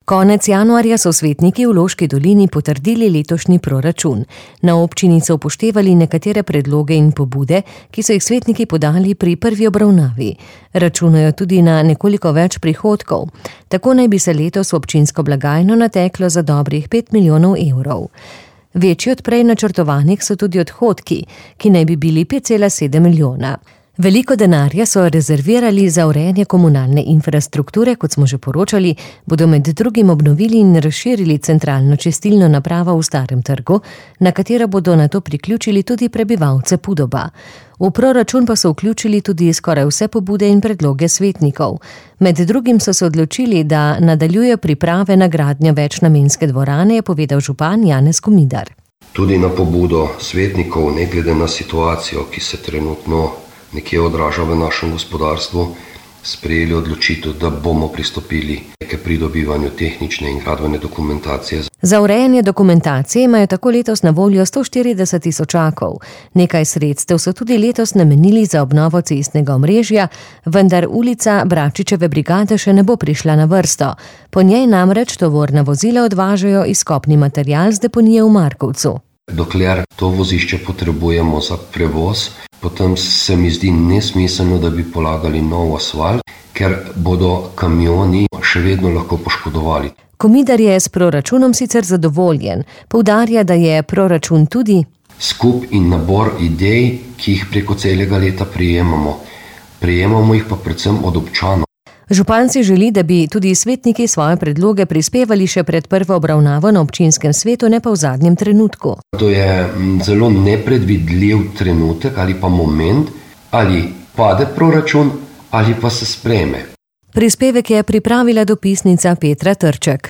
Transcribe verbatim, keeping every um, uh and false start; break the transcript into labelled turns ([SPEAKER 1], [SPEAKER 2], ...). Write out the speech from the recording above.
[SPEAKER 1] Konec januarja so svetniki v Loški dolini potrdili letošnji proračun. Na občini so upoštevali nekatere predloge in pobude, ki so jih svetniki podali pri prvi obravnavi. Računajo tudi na nekoliko več prihodkov. Tako naj bi se letos v občinsko blagajno nateklo za dobrih pet milijonov evrov. Večji od prej načrtovanih so tudi odhodki, ki naj bi bili pet cela sedem milijona. Veliko denarja so rezervirali za urejanje komunalne infrastrukture, kot smo že poročali, bodo med drugim obnovili in razširili centralno čistilno napravo v Starem trgu, na katero bodo nato priključili tudi prebivalce Pudoba. V proračun pa so vključili tudi skoraj vse pobude in predloge svetnikov. Med drugim so se odločili, da nadaljujejo priprave na gradnjo večnamenske dvorane, je povedal župan Janez Komidar.
[SPEAKER 2] Tudi na pobudo svetnikov, ne glede na situacijo, ki se trenutno nekje odraža v našem gospodarstvu, sprejeli odločitev, da bomo pristopili k pridobivanju tehnične in gradbene dokumentacije.
[SPEAKER 1] Za urejanje dokumentacije imajo tako letos na voljo sto štirideset tisočakov. Nekaj sredstev so tudi letos namenili za obnovo cestnega omrežja, vendar ulica Bračičeve brigade še ne bo prišla na vrsto. Po njej namreč tovorna vozila odvažajo izkopni material z deponije v Markovcu.
[SPEAKER 2] Dokler to vozišče potrebujemo za prevoz, potem se mi zdi nesmiselno, da bi polagali nov asfalt, ker bodo kamioni še vedno lahko poškodovali.
[SPEAKER 1] Komidar je s proračunom sicer zadovoljen. Poudarja, da je proračun tudi
[SPEAKER 2] skup in nabor idej, ki jih preko celega leta prijemamo. Prijemamo jih pa predvsem od občanov.
[SPEAKER 1] Župan si želi, da bi tudi svetniki svoje predloge prispevali še pred prvo obravnavo na občinskem svetu, ne pa v zadnjem trenutku.
[SPEAKER 2] To je zelo nepredvidljiv trenutek ali pa moment, ali pade proračun ali pa se sprejme.
[SPEAKER 1] Prispevek je pripravila dopisnica Petra Trček.